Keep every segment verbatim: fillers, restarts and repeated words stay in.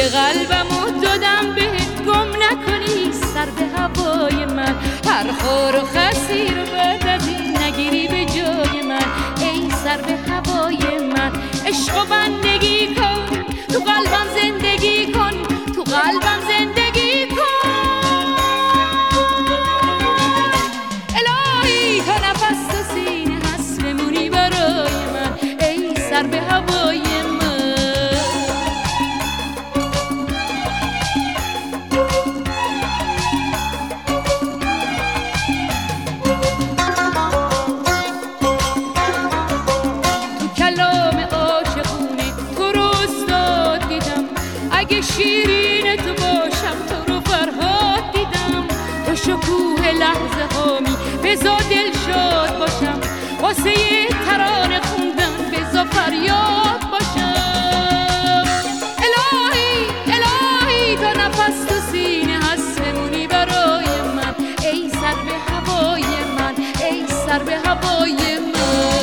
قلبمو دادم بهت، گم نکنی سر به هوای من. هر خور و خسی رو بعد از این نگیری به جای من. ای سر به هوای من، عشق و بندگی کن، تو قلبم زندگی کن، تو قلبم زندگی کن. الهی تا نفس تو سینه هست بمونی برای من. ای سر به هوای من. شیرین تو باشم، تو رو فرهاد دیدم، تو شکوه لحظه هامی بزا دل شاد باشم، واسه یه ترانه خوندن بزا فریاد باشم. الهی الهی تا نفس تو سینه هست بمونی برای من. ای سر به هوای من، ای سر به هوای من.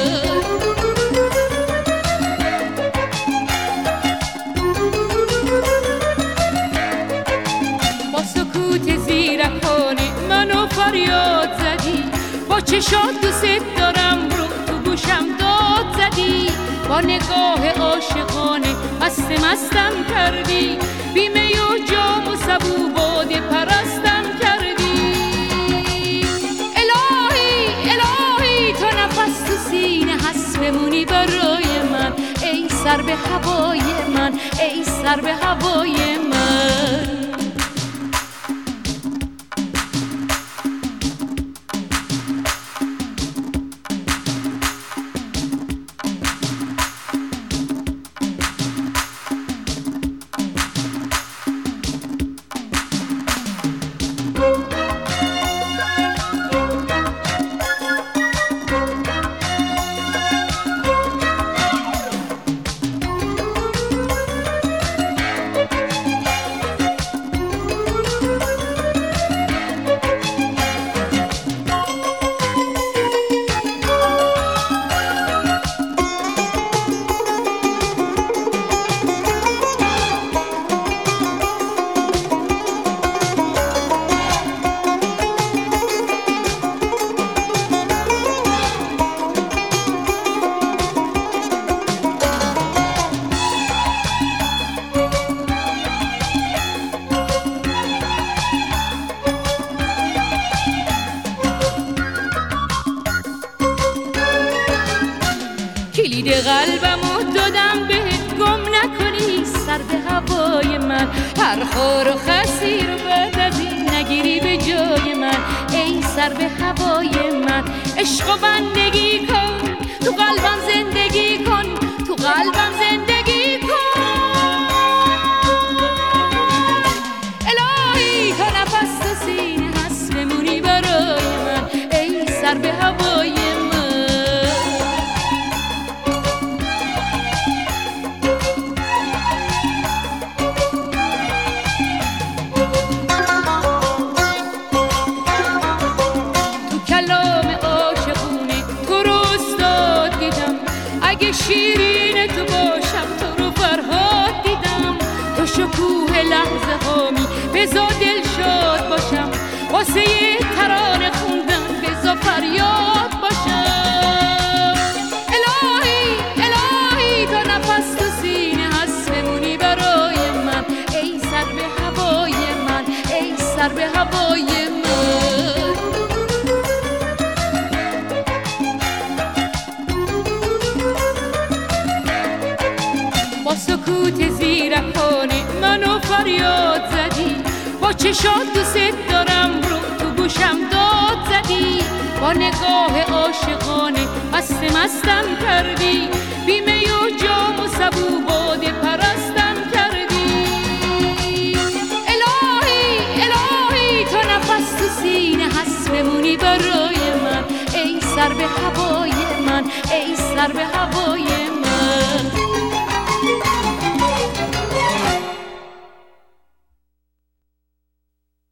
فریاد زدی با چشات دوست دارم رو تو گوشم داد زدی، با نگاه عاشقانه مست مستم کردی، بیمه و جام و سبو باده پرستم کردی. الهی الهی تا نفس تو سینه هست بمونی برای من. ای سر به هوای من، ای سر به هوای من. کلید قلبمو دادم بهت، گم نکنی سر به هوای من. هر خور و خسی رو بعد از این نگیری به جای من. ای سر به هوای من، عشق و بندگی کن، تو قلبم زندگی کن، تو قلبم زندگی کن. الهی تا نفس تو سینه هست بمونی برای من. ای سر به هوای من. شیرین تو باشم، تو رو فرهاد دیدم، تو شکوه لحظه هامی بزا دل شاد باشم، واسه یه ترانه خوندن بزا فریاد باشم. الهی الهی تا نفس تو سینه هست بمونی برای من. ای سر به هوای من، ای سر به هوای من. با سکوت زیرکانه منو فریاد زدی، با چشات دوست دارم رو تو گوشم داد زدی، با نگاه عاشقانه مست مستم کردی، بیمه و جام و سبو باده پرستم کردی. الهی الهی تا نفس تو سینه هست بمونی برای من. ای سر به هوای من، ای سر به هوای من.